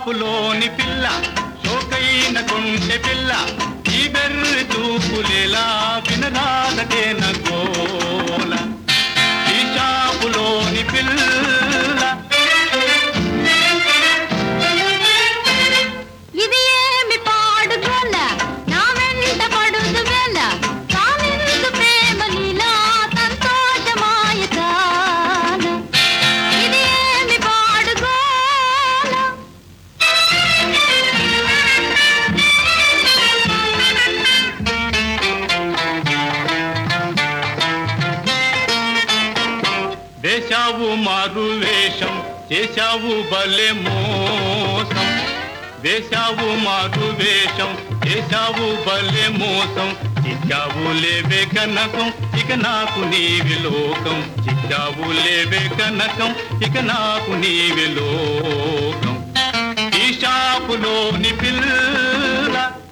షాపులోని పిల్ల షోకైన కొంటె పిల్ల ఈ బెర్రి చూపులేలా వినరాదటే నగోల ఈ షాపులోని పిల్ల ఇది ఏమి పాడుగోల నా వెంట పడుదు వేళ కానిందు ప్రేమ లీలా సంతోషమాయ కాల ఇది ఏమి పాడుగోల వేశావు మారు వేషం చేశావు భలే మోసం వేశావు మారు వేషం చేశావు భలే మోసం చిక్కావు లేవే కనకం ఇక నాకు నీవి లోకం చిక్కావు లేవే కనకం ఇక నాకు నీవి లోకం ఈ షాపులోని పిల్ల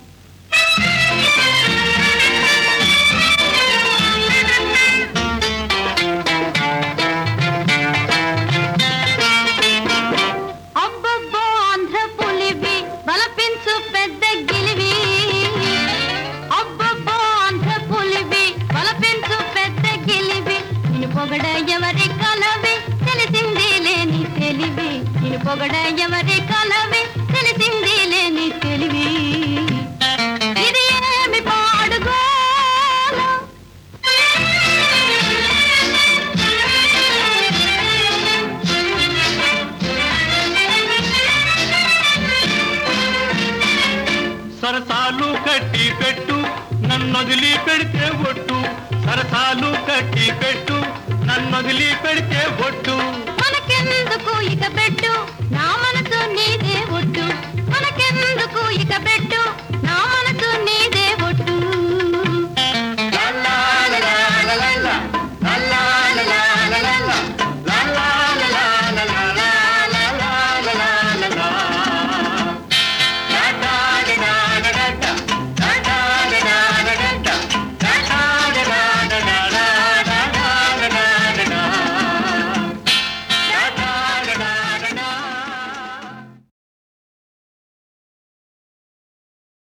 అబ్బబ్బో ఆంధ్ర పులివి బలపించు పెద్ద గిలివి అబ్బబ్బో ఆంధ్ర పులివి బలపించు పెద్ద గిలివి నిన్ను పొగడ ఎవరి కలవి తెలిసింది లేని తెలివి నిన్ను పొగడ ఎవరి కలవి తెలిసింది లేని తెలివి ఇది ఏమి పాడుగోల సరసాలు కట్టి పెట్టు నన్నొదిలి పెడితే ఒట్టు సరసాలు కట్టి పెట్టు నన్నొదిలి పెడితే ఒట్టు మనకెందుకు ఇక పెట్టు నా మనసు నీదే ఒట్టు మనకెందుకు ఇక పెట్టు